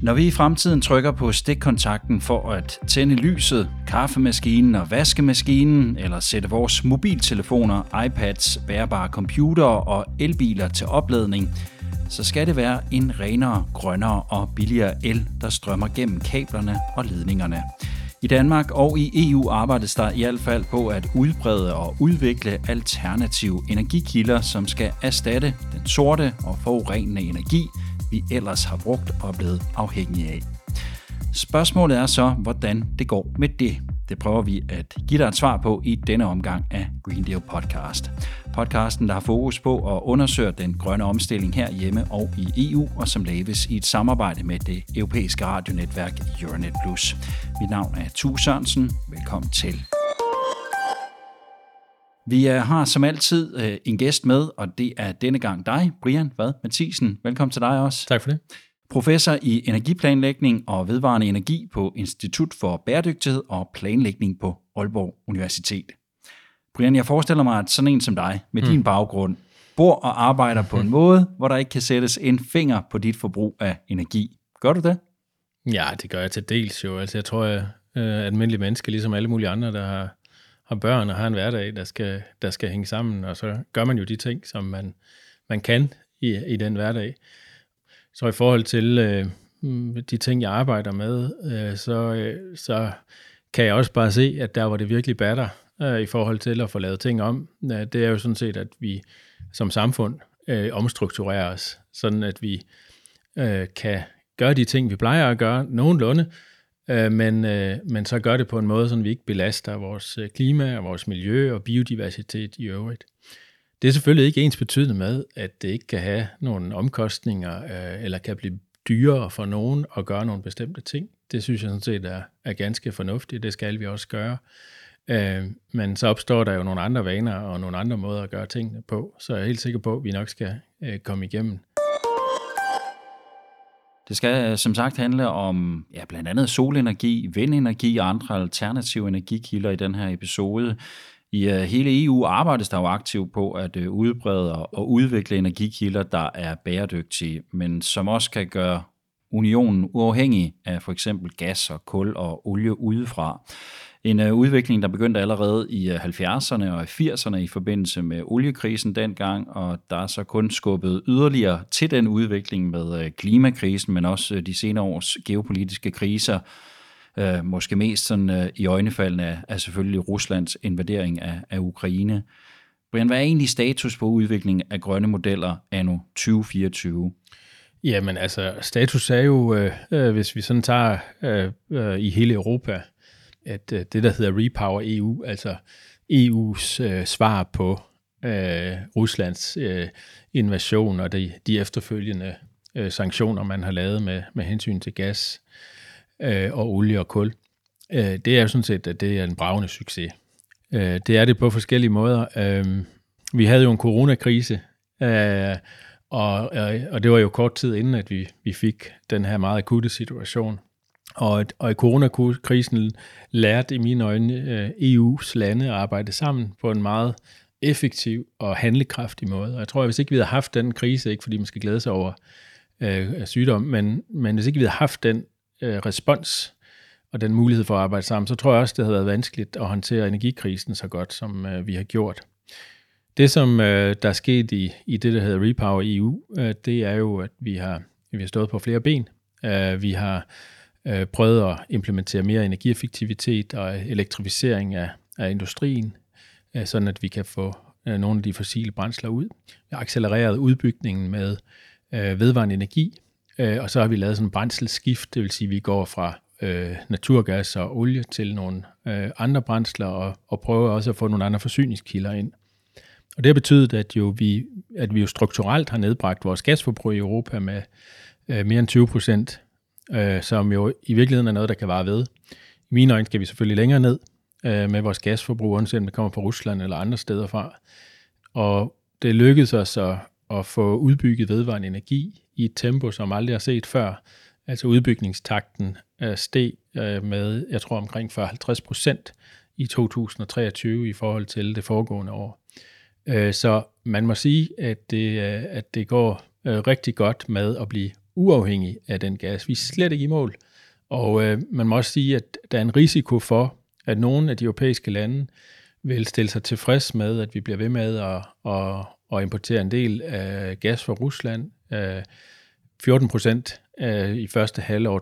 Når vi i fremtiden trykker på stikkontakten for at tænde lyset, kaffemaskinen og vaskemaskinen, eller sætte vores mobiltelefoner, iPads, bærbare computere og elbiler til opladning, så skal det være en renere, grønnere og billigere el, der strømmer gennem kablerne og ledningerne. I Danmark og i EU arbejdes der i hvert fald på at udbrede og udvikle alternative energikilder, som skal erstatte den sorte og forurenende energi, vi ellers har brugt og er blevet afhængige af. Spørgsmålet er så, hvordan det går med det. Det prøver vi at give dig et svar på i denne omgang af Green Deal Podcast. Podcasten, der har fokus på at undersøge den grønne omstilling herhjemme og i EU, og som laves i et samarbejde med det europæiske radionetværk Euronet Plus. Mit navn er Tue Sørensen. Velkommen til. Vi har som altid en gæst med, og det er denne gang dig, Brian Vad Mathisen. Velkommen til dig også. Tak for det. Professor i energiplanlægning og vedvarende energi på Institut for Bæredygtighed og Planlægning på Aalborg Universitet. Brian, jeg forestiller mig, at sådan en som dig, med din baggrund, bor og arbejder på en måde, hvor der ikke kan sættes en finger på dit forbrug af energi. Gør du det? Ja, det gør jeg til dels jo. Altså, jeg tror, at almindelige mennesker, ligesom alle mulige andre, der har børn og har en hverdag, der skal hænge sammen, og så gør man jo de ting, som man kan i den hverdag. Så i forhold til de ting, jeg arbejder med, så kan jeg også bare se, at der hvor det virkelig batter i forhold til at få lavet ting om, det er jo sådan set, at vi som samfund omstrukturerer os, sådan at vi kan gøre de ting, vi plejer at gøre nogenlunde, men så gør det på en måde, så vi ikke belaster vores klima og vores miljø og biodiversitet i øvrigt. Det er selvfølgelig ikke ensbetydende med, at det ikke kan have nogle omkostninger, eller kan blive dyrere for nogen at gøre nogle bestemte ting. Det synes jeg sådan set er ganske fornuftigt. Det skal vi også gøre. Men så opstår der jo nogle andre vaner og nogle andre måder at gøre tingene på. Så jeg er helt sikker på, at vi nok skal komme igennem. Det skal som sagt handle om blandt andet solenergi, vindenergi og andre alternative energikilder i den her episode. I hele EU arbejdes der jo aktivt på at udbrede og udvikle energikilder, der er bæredygtige, men som også kan gøre unionen uafhængig af for eksempel gas og kul og olie udefra. En udvikling, der begyndte allerede i 70'erne og i 80'erne i forbindelse med oliekrisen dengang, og der er så kun skubbet yderligere til den udvikling med klimakrisen, men også de senere års geopolitiske kriser. Måske mest sådan i øjnefaldene er selvfølgelig Ruslands invadering af Ukraine. Brian, hvad er egentlig status på udviklingen af grønne modeller anno 2024? Jamen altså, status er jo, hvis vi sådan tager i hele Europa, at det der hedder Repower EU, altså EU's svar på Ruslands invasion og de efterfølgende sanktioner, man har lavet med hensyn til gas og olie og kul. Det er jo sådan set, at det er en bragende succes. Det er det på forskellige måder. Vi havde jo en coronakrise, og det var jo kort tid inden, at vi fik den her meget akutte situation. Og i coronakrisen lærte i mine øjne EU's lande at arbejde sammen på en meget effektiv og handlekraftig måde. Og jeg tror, at hvis ikke vi havde haft den krise, ikke fordi man skal glæde sig over sygdom, men hvis ikke vi havde haft den respons og den mulighed for at arbejde sammen, så tror jeg også, det havde været vanskeligt at håndtere energikrisen så godt, som vi har gjort. Det, som der er sket i det, der hedder Repower EU, det er jo, at vi har stået på flere ben. Vi har prøvet at implementere mere energieffektivitet og elektrificering af industrien, sådan at vi kan få nogle af de fossile brændsler ud. Vi har accelereret udbygningen med vedvarende energi, og så har vi lavet sådan en brændselsskift, det vil sige, at vi går fra naturgas og olie til nogle andre brændsler, og prøver også at få nogle andre forsyningskilder ind. Og det har betydet, at vi jo strukturelt har nedbragt vores gasforbrug i Europa med mere end 20%, som jo i virkeligheden er noget, der kan vare ved. I mine øjne skal vi selvfølgelig længere ned med vores gasforbrug, uanset om det kommer fra Rusland eller andre steder fra. Og det lykkedes os at få udbygget vedvarende energi i et tempo, som aldrig har set før. Altså udbygningstakten steg med, jeg tror, omkring 40-50% i 2023 i forhold til det foregående år. Så man må sige, at det går rigtig godt med at blive uafhængige af den gas. Vi er slet ikke i mål. Og man må også sige, at der er en risiko for, at nogle af de europæiske lande vil stille sig tilfreds med, at vi bliver ved med at importere en del af gas fra Rusland. 14% i første halvår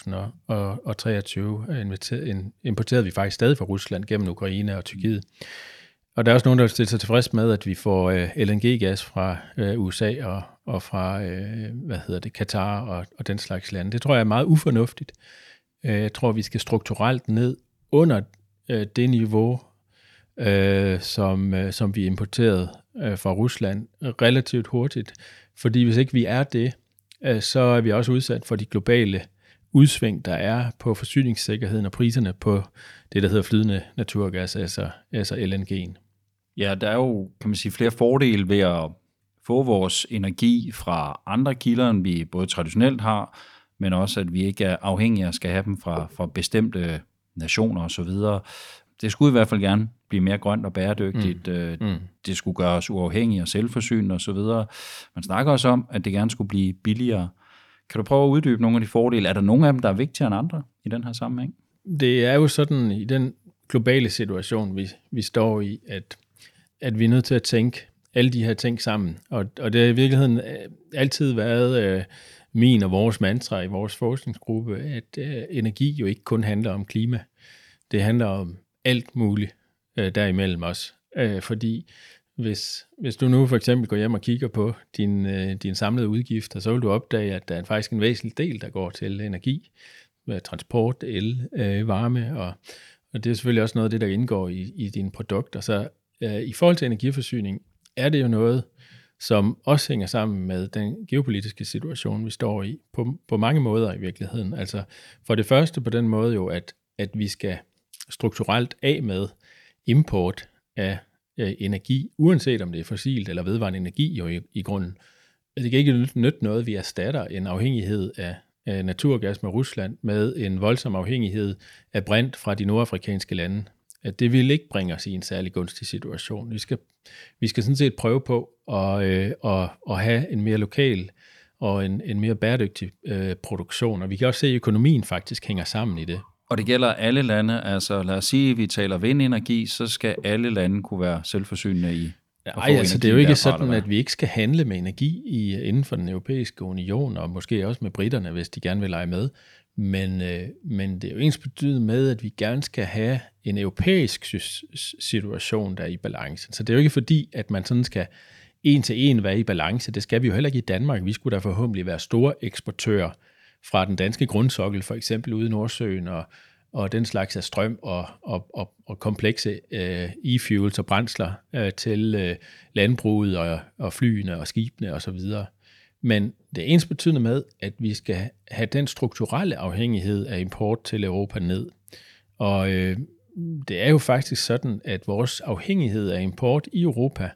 2023 importerede vi faktisk stadig fra Rusland gennem Ukraine og Tyrkiet. Og der er også nogen, der vil stille sig tilfreds med, at vi får LNG-gas fra USA og fra Katar og den slags lande. Det tror jeg er meget ufornuftigt. Jeg tror, vi skal strukturelt ned under det niveau, som vi importerede fra Rusland relativt hurtigt. Fordi hvis ikke vi er det, så er vi også udsat for de globale udsving, der er på forsyningssikkerheden og priserne på det, der hedder flydende naturgas, altså LNG'en. Ja, der er jo, kan man sige, flere fordele ved at få vores energi fra andre kilder, end vi både traditionelt har, men også, at vi ikke er afhængige af at skal have dem fra bestemte nationer osv. Det skulle i hvert fald gerne blive mere grønt og bæredygtigt. Det skulle gøre os uafhængige og selvforsynende osv. Man snakker også om, at det gerne skulle blive billigere. Kan du prøve at uddybe nogle af de fordele? Er der nogle af dem, der er vigtigere end andre i den her sammenhæng? Det er jo sådan i den globale situation, vi står i, at vi er nødt til at tænke alle de her ting sammen. Og det har i virkeligheden altid været min og vores mantra i vores forskningsgruppe, at energi jo ikke kun handler om klima. Det handler om alt muligt derimellem også. Fordi hvis du nu for eksempel går hjem og kigger på din samlede udgifter, så vil du opdage, at der er faktisk en væsentlig del, der går til energi, med transport, el, varme, og det er selvfølgelig også noget af det, der indgår i dine produkter. Så i forhold til energiforsyning er det jo noget, som også hænger sammen med den geopolitiske situation, vi står i, på mange måder i virkeligheden. Altså for det første på den måde jo, at vi skal strukturelt af med import af energi, uanset om det er fossilt eller vedvarende energi jo i grunden. Det kan ikke nytte noget, vi erstatter en afhængighed af naturgas med Rusland med en voldsom afhængighed af brint fra de nordafrikanske lande. At det vil ikke bringe os i en særlig gunstig situation. Vi skal sådan set prøve på at have en mere lokal og en mere bæredygtig produktion, og vi kan også se, at økonomien faktisk hænger sammen i det. Og det gælder alle lande, altså lad os sige, at vi taler vindenergi, så skal alle lande kunne være selvforsynende i. Nej, altså det er jo ikke sådan, at vi ikke skal handle med energi inden for den europæiske union, og måske også med britterne, hvis de gerne vil lege med. Men det er jo ensbetydende med, at vi gerne skal have en europæisk situation, der er i balance. Så det er jo ikke fordi, at man sådan skal en til en være i balance. Det skal vi jo heller ikke i Danmark. Vi skulle da forhåbentlig være store eksportører fra den danske grundsokkel, for eksempel ude i Nordsøen, og den slags af strøm og komplekse e-fuels og brændsler til landbruget og flyene og skibene osv. Men det er ensbetydende med, at vi skal have den strukturelle afhængighed af import til Europa ned. Og det er jo faktisk sådan, at vores afhængighed af import i Europa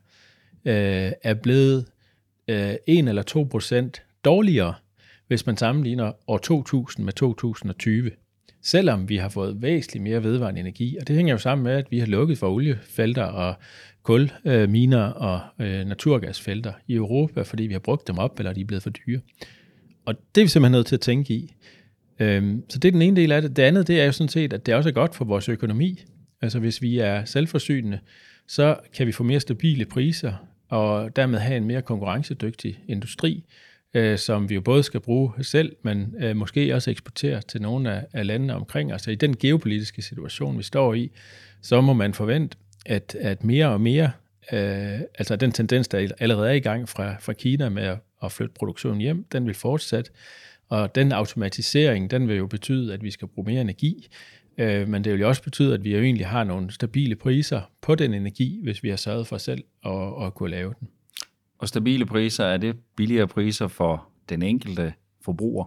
er blevet 1 eller 2% dårligere, hvis man sammenligner år 2000 med 2020. Selvom vi har fået væsentligt mere vedvarende energi, og det hænger jo sammen med, at vi har lukket for oliefelter og kulminer og naturgasfelter i Europa, fordi vi har brugt dem op, eller de er blevet for dyre. Og det er vi simpelthen nødt til at tænke i. Så det er den ene del af det. Det andet, det er jo sådan set, at det også er godt for vores økonomi. Altså hvis vi er selvforsynende, så kan vi få mere stabile priser, og dermed have en mere konkurrencedygtig industri, som vi jo både skal bruge selv, men måske også eksportere til nogle af landene omkring os. Så i den geopolitiske situation, vi står i, så må man forvente, at mere og mere, altså den tendens, der allerede er i gang fra Kina med at flytte produktionen hjem, den vil fortsætte. Og den automatisering, den vil jo betyde, at vi skal bruge mere energi, men det vil jo også betyde, at vi jo egentlig har nogle stabile priser på den energi, hvis vi har sørget for selv at kunne lave den. Og stabile priser, er det billigere priser for den enkelte forbruger?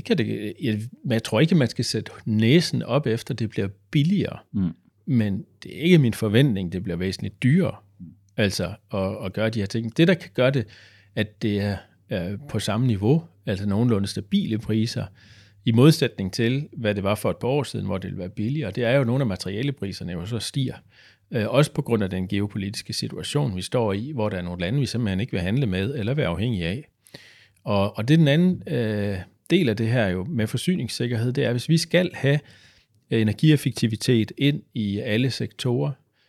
Jeg tror ikke, man skal sætte næsen op efter, det bliver billigere. Men det er ikke min forventning, det bliver væsentligt dyrere. Altså at gøre de her ting. Det, der kan gøre det, at det er på samme niveau, altså nogenlunde stabile priser, i modsætning til, hvad det var for et par år siden, hvor det ville være billigere, det er jo nogle af materialepriserne, jo så stiger. Også på grund af den geopolitiske situation, vi står i, hvor der er nogle lande, vi simpelthen ikke vil handle med eller være afhængige af. Og det er den anden del af det her jo med forsyningssikkerhed, det er, hvis vi skal have energieffektivitet ind i alle sektorer,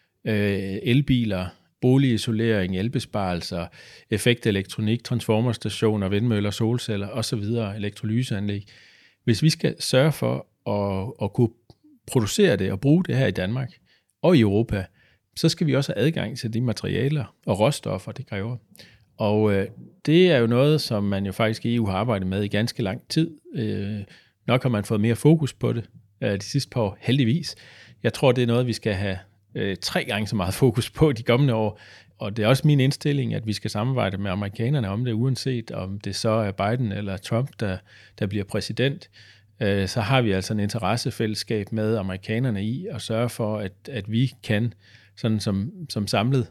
elbiler, boligisolering, elbesparelser, effektelektronik, transformerstationer, vindmøller, solceller osv., elektrolyseanlæg. Hvis vi skal sørge for at kunne producere det og bruge det her i Danmark og i Europa, så skal vi også have adgang til de materialer og råstoffer, det kræver. Og det er jo noget, som man jo faktisk i EU har arbejdet med i ganske lang tid. Nok har man fået mere fokus på det de sidste par år, heldigvis. Jeg tror, det er noget, vi skal have 3 gange så meget fokus på de kommende år. Og det er også min indstilling, at vi skal samarbejde med amerikanerne om det, uanset om det så er Biden eller Trump, der bliver præsident. Så har vi altså en interessefællesskab med amerikanerne i at sørge for, at vi kan, sådan som samlet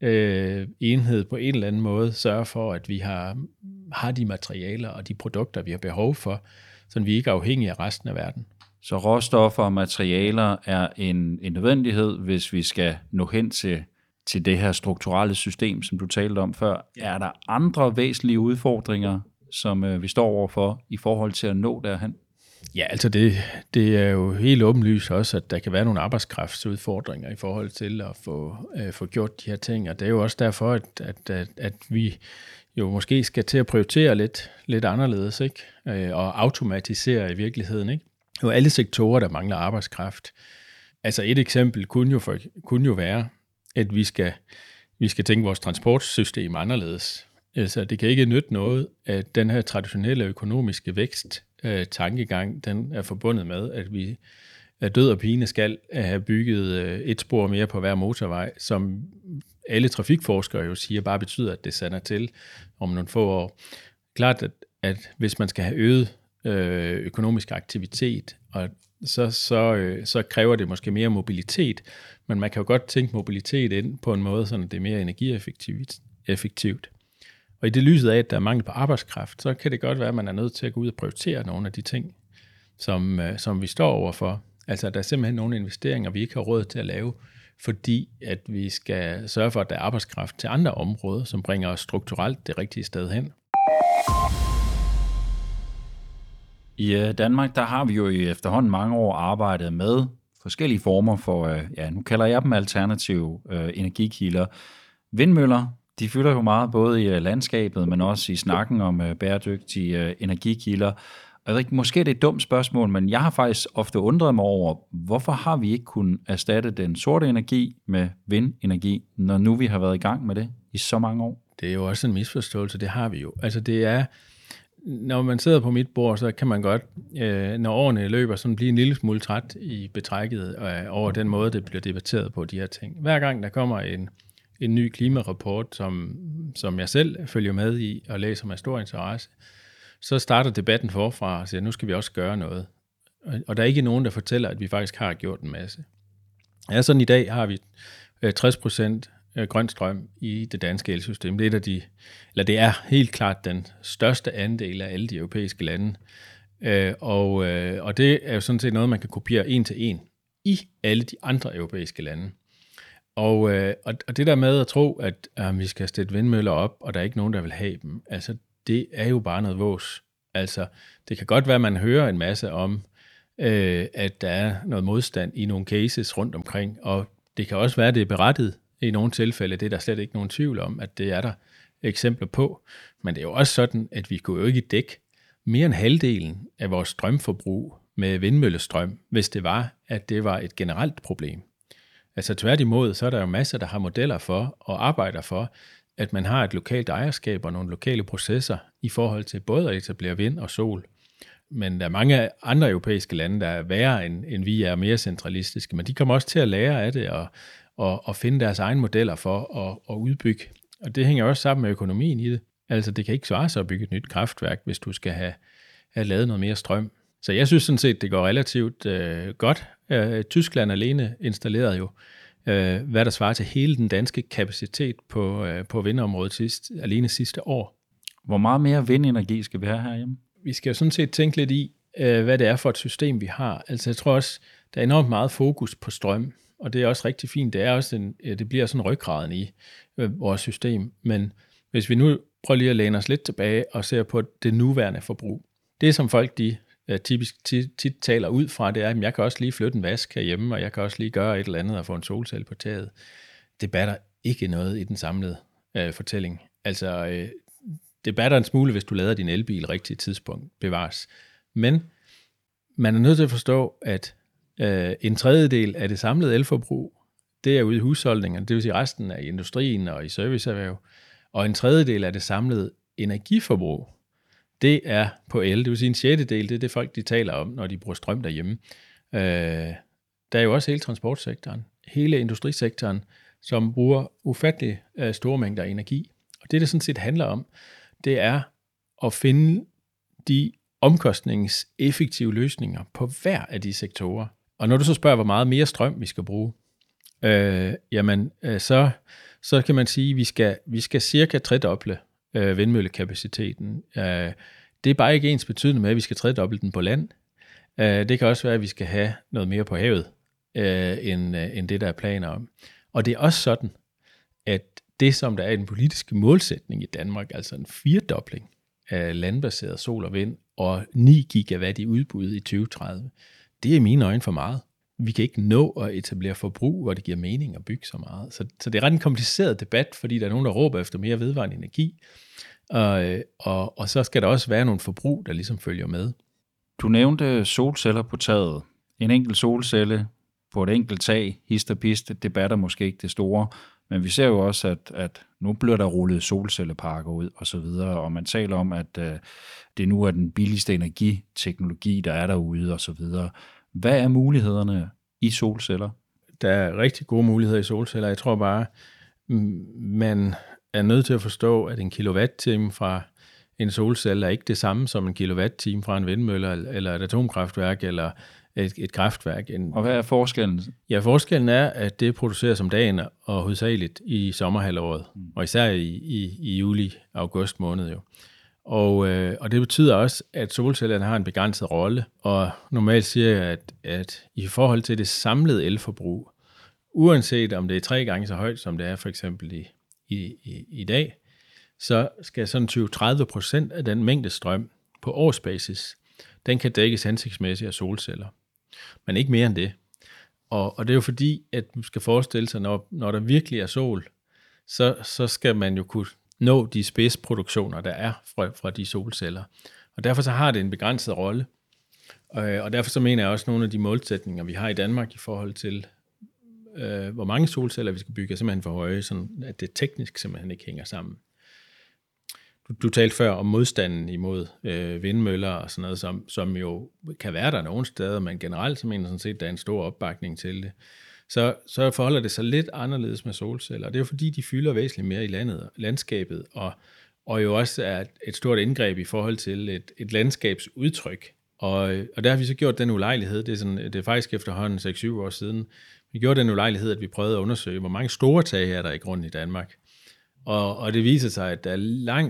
enhed på en eller anden måde, sørge for, at vi har de materialer og de produkter, vi har behov for, så vi ikke er afhængige af resten af verden. Så råstoffer og materialer er en nødvendighed, hvis vi skal nå hen til det her strukturelle system, som du talte om før. Ja. Er der andre væsentlige udfordringer, som vi står overfor i forhold til at nå derhen? Ja, altså det er jo helt åbenlyst også, at der kan være nogle arbejdskraftsudfordringer i forhold til at få gjort de her ting, og det er jo også derfor, at vi jo måske skal til at prioritere lidt anderledes, ikke? Og automatisere i virkeligheden, ikke? Jo alle sektorer, der mangler arbejdskraft. Altså et eksempel kunne jo være, at vi skal tænke vores transportsystem anderledes. Altså det kan ikke nytte noget, at den her traditionelle økonomiske vækst tankegang, den er forbundet med, at vi er død og pine skal have bygget et spor mere på hver motorvej, som alle trafikforskere jo siger, bare betyder, at det sander til om nogle få år. Klart, at hvis man skal have øget økonomisk aktivitet, og så kræver det måske mere mobilitet, men man kan jo godt tænke mobilitet ind på en måde, så det er mere energieffektivt. Og i det lyset af, at der er mangel på arbejdskraft, så kan det godt være, at man er nødt til at gå ud og prioritere nogle af de ting, som vi står overfor. Altså, der er simpelthen nogle investeringer, vi ikke har råd til at lave, fordi at vi skal sørge for, at der er arbejdskraft til andre områder, som bringer os strukturelt det rigtige sted hen. I Danmark, der har vi jo i efterhånden mange år arbejdet med forskellige former for, nu kalder jeg dem alternative energikilder. Vindmøller, de fylder jo meget både i landskabet, men også i snakken om bæredygtige energikilder. Og jeg ved ikke, måske det er et dumt spørgsmål, men jeg har faktisk ofte undret mig over, hvorfor har vi ikke kunnet erstatte den sorte energi med vindenergi, når nu vi har været i gang med det i så mange år? Det er jo også en misforståelse, det har vi jo. Altså det er, når man sidder på mit bord, så kan man godt, når årene løber, sådan blive en lille smule træt i betrækket over den måde, det bliver debatteret på de her ting. Hver gang der kommer en ny klimarapport, som jeg selv følger med i og læser med stor interesse, så starter debatten forfra og siger, nu skal vi også gøre noget. Og der er ikke nogen, der fortæller, at vi faktisk har gjort en masse. Ja, sådan i dag har vi 60% grøn strøm i det danske elsystem. Det er helt klart den største andel af alle de europæiske lande. Og det er jo sådan set noget, man kan kopiere en til en i alle de andre europæiske lande. Og det der med at tro, at vi skal stille vindmøller op, og der er ikke nogen, der vil have dem, altså det er jo bare noget vås. Altså det kan godt være, at man hører en masse om, at der er noget modstand i nogle cases rundt omkring, og det kan også være, at det er berettiget i nogle tilfælde. Det er der slet ikke nogen tvivl om, at det er der eksempler på. Men det er jo også sådan, at vi kunne jo ikke dække mere end halvdelen af vores strømforbrug med vindmøllestrøm, hvis det var, at det var et generelt problem. Altså tværtimod, så er der jo masser, der har modeller for og arbejder for, at man har et lokalt ejerskab og nogle lokale processer i forhold til både at etablere vind og sol. Men der er mange andre europæiske lande, der er værre end vi er, mere centralistiske, men de kommer også til at lære af det og finde deres egne modeller for at udbygge. Og det hænger også sammen med økonomien i det. Altså det kan ikke svare sig at bygge et nyt kraftværk, hvis du skal have lavet noget mere strøm. Så jeg synes sådan set, det går relativt godt. Tyskland alene installerede jo, hvad der svarer til hele den danske kapacitet på vindområdet alene sidste år. Hvor meget mere vindenergi skal vi have herhjemme? Vi skal jo sådan set tænke lidt i, hvad det er for et system, vi har. Altså jeg tror også, der er enormt meget fokus på strøm, og det er også rigtig fint. Det bliver sådan ryggraden i vores system. Men hvis vi nu prøv lige at læne os lidt tilbage og se på det nuværende forbrug. Det, som folk de typisk tit taler ud fra, det er, at jeg kan også lige flytte en vask herhjemme, og jeg kan også lige gøre et eller andet og få en solcelle på taget. Det batter ikke noget i den samlede fortælling. Altså, det batter en smule, hvis du lader din elbil rigtigt tidspunkt bevares. Men man er nødt til at forstå, at en tredjedel af det samlede elforbrug, det er ude i husholdningerne, det vil sige resten af industrien og i serviceerhverv, og en tredjedel af det samlede energiforbrug, det er på el. Det vil sige en sjettedel, det er det folk, de taler om, når de bruger strøm derhjemme. Der er jo også hele transportsektoren, hele industrisektoren, som bruger ufattelig store mængder energi. Og det sådan set handler om, det er at finde de omkostningseffektive løsninger på hver af de sektorer. Og når du så spørger, hvor meget mere strøm vi skal bruge, så kan man sige, at vi skal cirka tredoble vindmøllekapaciteten. Det er bare ikke ens betydende med, at vi skal tredoble den på land. Det kan også være, at vi skal have noget mere på havet, end det, der er planer om. Og det er også sådan, at det, som der er en politisk målsætning i Danmark, altså en firedobling af landbaseret sol og vind, og 9 gigawatt i udbud i 2030, det er i mine øjne for meget. Vi kan ikke nå at etablere forbrug, hvor det giver mening at bygge så meget. Så det er ret en kompliceret debat, fordi der er nogen, der råber efter mere vedvarende energi, og så skal der også være nogle forbrug, der ligesom følger med. Du nævnte solceller på taget. En enkelt solcelle på et enkelt tag, hist og pist, det batter måske ikke det store, men vi ser jo også, at nu bliver der rullet solcelleparker ud og så videre, og man taler om, at det nu er den billigste energiteknologi, der er derude og så videre. Hvad er mulighederne i solceller? Der er rigtig gode muligheder i solceller. Jeg tror bare, man er nødt til at forstå, at en kilowatt-time fra en solcelle er ikke det samme som en kilowatt-time fra en vindmølle, eller et atomkraftværk, eller et kraftværk. Og hvad er forskellen? Ja, forskellen er, at det produceres om dagen og hovedsageligt i sommerhalvåret, og især i juli-august måned jo. Og det betyder også, at solcellerne har en begrænset rolle, og normalt siger jeg, at i forhold til det samlede elforbrug, uanset om det er 3 gange så højt, som det er for eksempel i dag, så skal sådan 20-30% af den mængde strøm på årsbasis, den kan dækkes hensigtsmæssigt af solceller. Men ikke mere end det. Og det er jo fordi, at du skal forestille sig, når der virkelig er sol, så skal man jo kunne nå de spidsproduktioner, der er fra de solceller. Og derfor så har det en begrænset rolle. Og derfor så mener jeg også, at nogle af de målsætninger, vi har i Danmark i forhold til, hvor mange solceller vi skal bygge, er simpelthen for høje, sådan at det teknisk simpelthen ikke hænger sammen. Du talte før om modstanden imod vindmøller og sådan noget, som jo kan være der nogle steder, men generelt så mener jeg sådan set, at der er en stor opbakning til det. Så forholder det sig lidt anderledes med solceller. Det er jo fordi, de fylder væsentligt mere i landskabet, og jo også er et stort indgreb i forhold til et landskabsudtryk. Og der har vi så gjort den ulejlighed, det er faktisk efterhånden 6-7 år siden, vi gjorde den ulejlighed, at vi prøvede at undersøge, hvor mange store tage er der i grunden i Danmark. Og det viser sig, at der er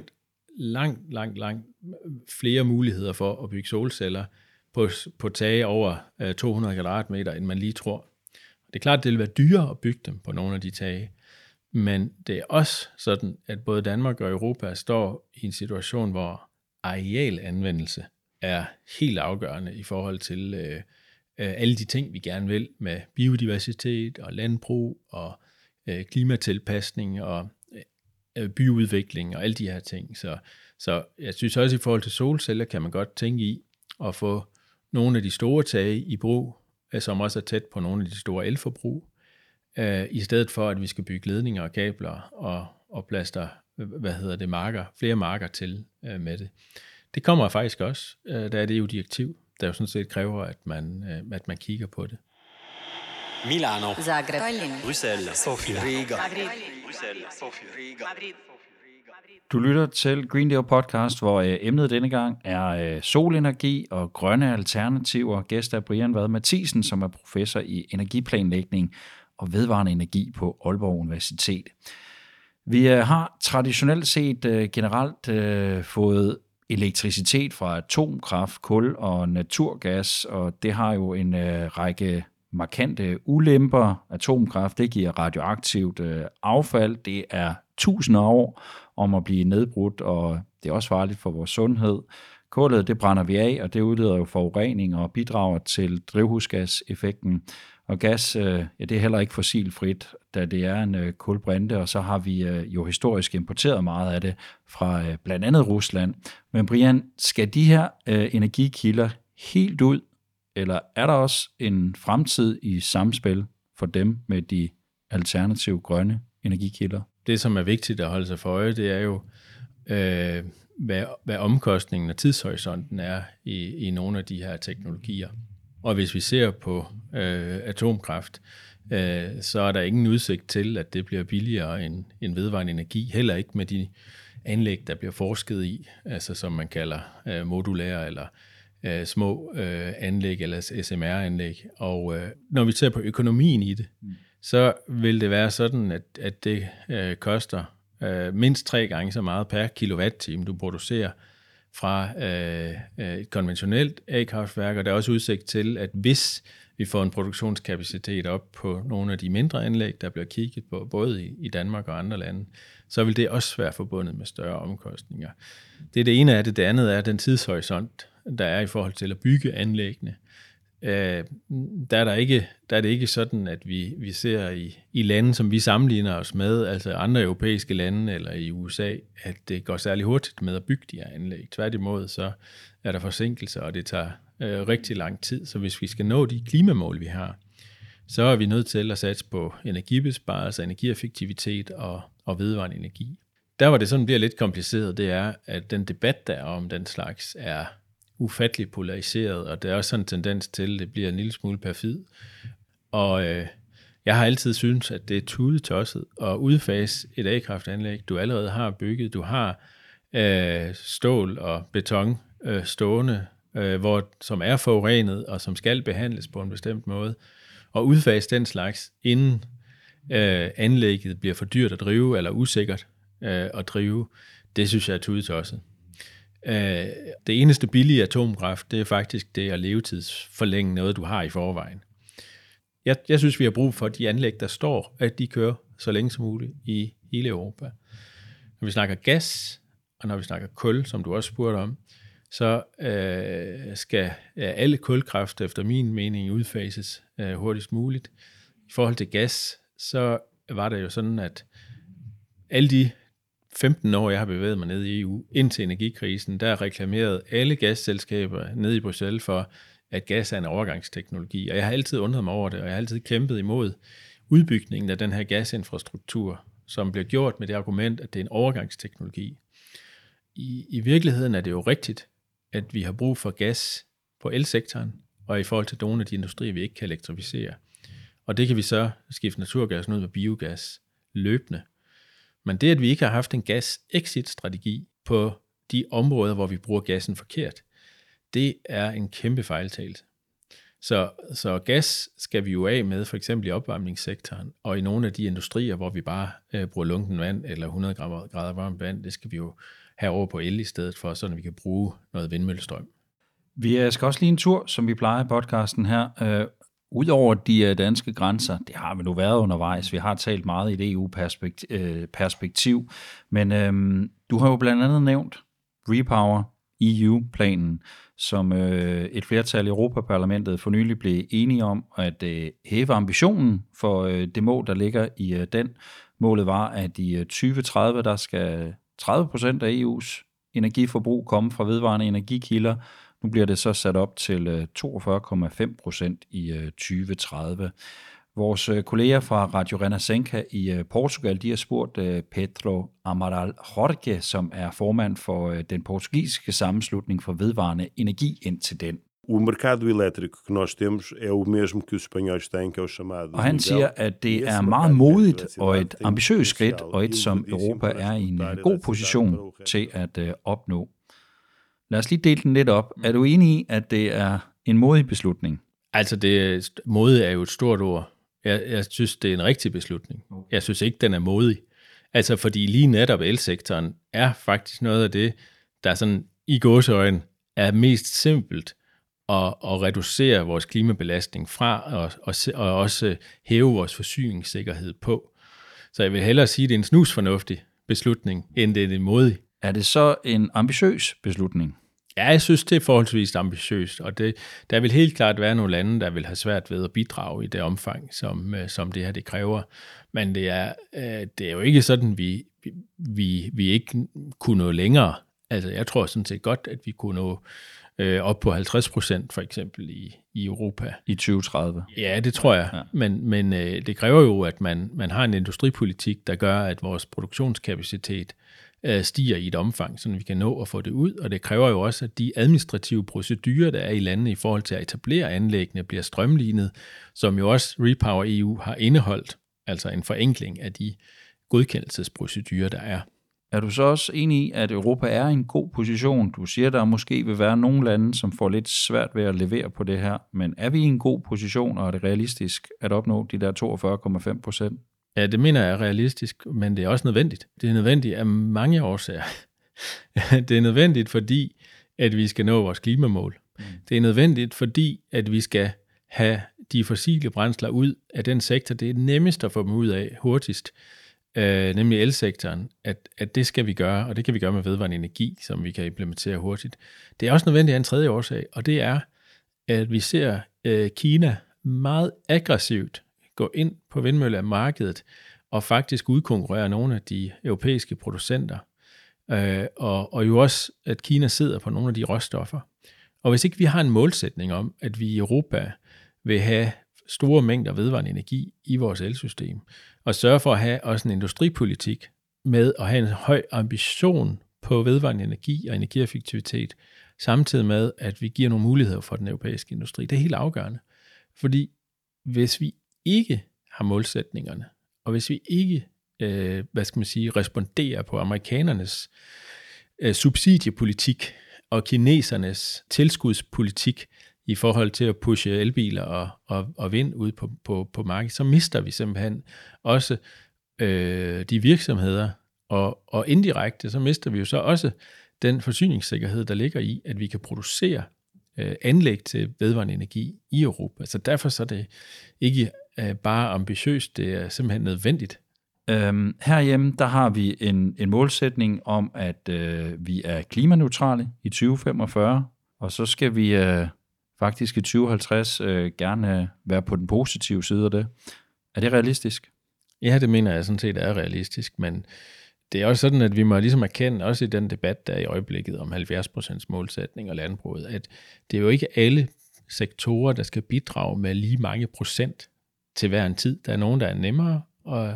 langt flere muligheder for at bygge solceller på tage over 200 kvadratmeter, end man lige tror. Det er klart, at det vil være dyrere at bygge dem på nogle af de tage, men det er også sådan, at både Danmark og Europa står i en situation, hvor arealanvendelse er helt afgørende i forhold til alle de ting, vi gerne vil med biodiversitet og landbrug og klimatilpasning og byudvikling og alle de her ting. Så jeg synes også, i forhold til solceller, kan man godt tænke i at få nogle af de store tage i brug, som også er tæt på nogle af de store elforbrug, i stedet for, at vi skal bygge ledninger og kabler og plaster, flere marker til med det. Det kommer faktisk også, der er det jo direktiv, der jo sådan set kræver, at man kigger på det. Milano, Zagreb, Bruxelles, Sofia, Riga. Du lytter til Green Deal Podcast, hvor emnet denne gang er solenergi og grønne alternativer. Gæst er Brian Vad Mathisen, som er professor i energiplanlægning og vedvarende energi på Aalborg Universitet. Vi har traditionelt set generelt fået elektricitet fra atomkraft, kul og naturgas, og det har jo en række markante ulemper. Atomkraft, det giver radioaktivt affald, det er tusinder af år om at blive nedbrudt, og det er også farligt for vores sundhed. Kullet, det brænder vi af, og det udleder jo forurening og bidrager til drivhusgaseffekten. Og gas, det er heller ikke fossilfrit, da det er en kulbrinte, og så har vi jo historisk importeret meget af det fra blandt andet Rusland. Men Brian, skal de her energikilder helt ud, eller er der også en fremtid i samspil for dem med de alternative grønne energikilder? Det, som er vigtigt at holde sig for øje, det er jo, hvad omkostningen og tidshorisonten er i nogle af de her teknologier. Og hvis vi ser på atomkraft, så er der ingen udsigt til, at det bliver billigere end vedvarende energi. Heller ikke med de anlæg, der bliver forsket i, altså som man kalder modulære eller små anlæg eller SMR-anlæg. Og når vi ser på økonomien i det, så vil det være sådan, at det koster mindst 3 gange så meget per kilowatt-time, du producerer fra et konventionelt A-kraftværk, og der er også udsigt til, at hvis vi får en produktionskapacitet op på nogle af de mindre anlæg, der bliver kigget på, både i Danmark og andre lande, så vil det også være forbundet med større omkostninger. Det er det ene af det. Det andet er den tidshorisont, der er i forhold til at bygge anlæggene. Der er det ikke sådan, at vi ser i lande, som vi sammenligner os med, altså andre europæiske lande eller i USA, at det går særlig hurtigt med at bygge de her anlæg. Tværtimod så er der forsinkelser, og det tager rigtig lang tid. Så hvis vi skal nå de klimamål, vi har, så er vi nødt til at satse på energibesparelse, energieffektivitet og vedvarende energi. Der hvor det sådan bliver lidt kompliceret, det er, at den debat, der er om den slags, er ufattelig polariseret, og der er også sådan en tendens til, at det bliver en lille smule perfid. Og jeg har altid syntes, at det er tudetosset at udfase et A-kraftanlæg, du allerede har bygget. Du har stål og beton stående, som er forurenet, og som skal behandles på en bestemt måde. Og udfase den slags, inden anlægget bliver for dyrt at drive, eller usikkert at drive, det synes jeg er tudetosset. Det eneste billige atomkraft, det er faktisk det at levetidsforlænge noget, du har i forvejen. Jeg synes, vi har brug for de anlæg, der står, at de kører så længe som muligt i hele Europa. Når vi snakker gas, og når vi snakker kul, som du også spurgte om, så skal alle kulkraft efter min mening udfases hurtigst muligt. I forhold til gas, så var det jo sådan, at alle de 15 år, jeg har bevæget mig ned i EU, indtil energikrisen, der reklamerede alle gasselskaber nede i Bruxelles for, at gas er en overgangsteknologi. Og jeg har altid undret mig over det, og jeg har altid kæmpet imod udbygningen af den her gasinfrastruktur, som bliver gjort med det argument, at det er en overgangsteknologi. I virkeligheden er det jo rigtigt, at vi har brug for gas på elsektoren, og i forhold til nogle af de industrier, vi ikke kan elektrificere. Og det kan vi så skifte naturgas ud med biogas løbende. Men det, at vi ikke har haft en gas-exit-strategi på de områder, hvor vi bruger gassen forkert, det er en kæmpe fejltagelse. Så gas skal vi jo af med, for eksempel i opvarmningssektoren, og i nogle af de industrier, hvor vi bare bruger lunken vand eller 100 grader varmt vand, det skal vi jo have over på el i stedet for, så vi kan bruge noget vindmøllestrøm. Vi skal også lige en tur, som vi plejer i podcasten her, Udover de danske grænser, det har vi nu været undervejs, vi har talt meget i et EU-perspektiv, men du har jo blandt andet nævnt Repower EU-planen, som et flertal i Europaparlamentet for nylig blev enige om at hæve ambitionen for det mål, der ligger i den. Målet var, at i 2030, der skal 30% af EU's energiforbrug komme fra vedvarende energikilder. Nu bliver det så sat op til 42,5% i 2030. Vores kolleger fra Radio Renascença i Portugal, de har spurgt Pedro Amaral Jorge, som er formand for den portugisiske sammenslutning for vedvarende energi ind til den. O mercado elétrico que nós temos é o mesmo que os espanhóis têm, que é o chamado. Og han siger, at det er meget modigt og et ambitiøst skridt, og et som Europa er i en god position til at opnå. Lad os lige dele den lidt op. Er du enig i, at det er en modig beslutning? Altså, modig er jo et stort ord. Jeg synes, det er en rigtig beslutning. Jeg synes ikke, den er modig. Altså, fordi lige netop elsektoren er faktisk noget af det, der sådan i gåseøjne er mest simpelt at reducere vores klimabelastning fra, og også hæve vores forsyningssikkerhed på. Så jeg vil hellere sige, at det er en snusfornuftig beslutning, end det er en modig. Er det så en ambitiøs beslutning? Ja, jeg synes, det er forholdsvis ambitiøst, og der vil helt klart være nogle lande, der vil have svært ved at bidrage i det omfang, som det her det kræver. Men det er jo ikke sådan, vi ikke kunne nå længere. Altså, jeg tror sådan set godt, at vi kunne nå op på 50% for eksempel i Europa. I 2030? Ja, det tror jeg. Ja. Men det kræver jo, at man har en industripolitik, der gør, at vores produktionskapacitet stiger i et omfang, så vi kan nå at få det ud, og det kræver jo også, at de administrative procedurer, der er i landene i forhold til at etablere anlæggene, bliver strømlignet, som jo også Repower EU har indeholdt, altså en forenkling af de godkendelsesprocedurer, der er. Er du så også enig i, at Europa er i en god position? Du siger, der måske vil være nogle lande, som får lidt svært ved at levere på det her, men er vi i en god position, og er det realistisk at opnå de der 42,5%? Ja, det mener jeg er realistisk, men det er også nødvendigt. Det er nødvendigt af mange årsager. Det er nødvendigt, fordi at vi skal nå vores klimamål. Det er nødvendigt, fordi at vi skal have de fossile brændsler ud af den sektor. Det er nemmest at få dem ud af hurtigst, nemlig elsektoren, at det skal vi gøre, og det kan vi gøre med vedvarende energi, som vi kan implementere hurtigt. Det er også nødvendigt af en tredje årsag, og det er, at vi ser Kina meget aggressivt gå ind på vindmøllemarkedet og faktisk udkonkurrere nogle af de europæiske producenter. Og jo også, at Kina sidder på nogle af de råstoffer. Og hvis ikke vi har en målsætning om, at vi i Europa vil have store mængder vedvarende energi i vores elsystem, og sørge for at have også en industripolitik med at have en høj ambition på vedvarende energi og energieffektivitet, samtidig med, at vi giver nogle muligheder for den europæiske industri. Det er helt afgørende. Fordi hvis vi ikke har målsætningerne, og hvis vi ikke, responderer på amerikanernes subsidiepolitik og kinesernes tilskudspolitik i forhold til at pushe elbiler og vind ud på markedet, så mister vi simpelthen også de virksomheder, og indirekte så mister vi jo så også den forsyningssikkerhed, der ligger i, at vi kan producere anlæg til vedvarende energi i Europa. Så derfor så er det ikke bare ambitiøst, det er simpelthen nødvendigt. Herhjemme, der har vi en målsætning om, at vi er klimaneutrale i 2045, og så skal vi faktisk i 2050 gerne være på den positive side af det. Er det realistisk? Ja, det mener jeg sådan set er realistisk, men det er også sådan, at vi må ligesom erkende, også i den debat, der er i øjeblikket om 70% målsætning og landbruget, at det er jo ikke alle sektorer, der skal bidrage med lige mange procent til hver en tid. Der er nogen, der er nemmere at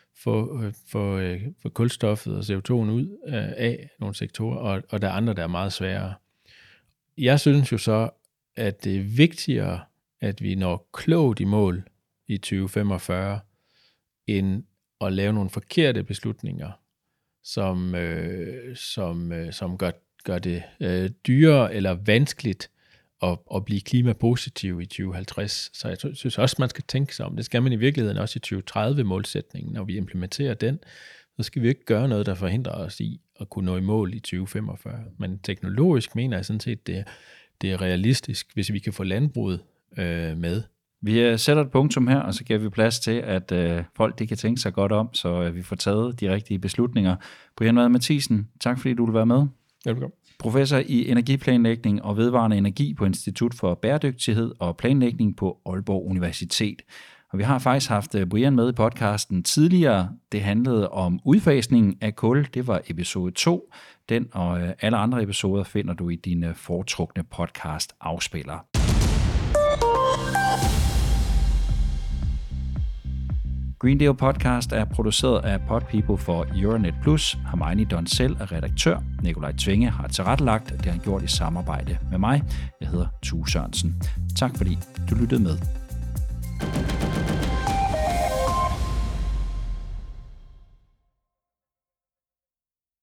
få kulstoffet og CO2'en ud af nogle sektorer, og der er andre, der er meget sværere. Jeg synes jo så, at det er vigtigere, at vi når klogt i mål i 2045, end at lave nogle forkerte beslutninger, som gør det dyrere eller vanskeligt at blive klimapositiv i 2050. Så jeg synes også, man skal tænke sig om. Det skal man i virkeligheden også i 2030-målsætningen. Når vi implementerer den, så skal vi ikke gøre noget, der forhindrer os i at kunne nå i mål i 2045. Men teknologisk mener jeg sådan set, det er realistisk, hvis vi kan få landbruget med. Vi sætter et punktum her, og så giver vi plads til, at folk de kan tænke sig godt om, så vi får taget de rigtige beslutninger. Brian Vad Mathiesen, tak fordi du vil være med. Velkommen. Professor i energiplanlægning og vedvarende energi på Institut for Bæredygtighed og Planlægning på Aalborg Universitet. Og vi har faktisk haft Brian med i podcasten tidligere. Det handlede om udfasningen af kul. Det var episode 2. Den og alle andre episoder finder du i dine foretrukne podcast afspiller. Green Deal Podcast er produceret af Podpeople for Euronet Plus. Hermione Donsel er redaktør. Nikolaj Tvinge har tilrettelagt. Det har han gjort i samarbejde med mig. Jeg hedder Tue Sørensen. Tak fordi du lyttede med.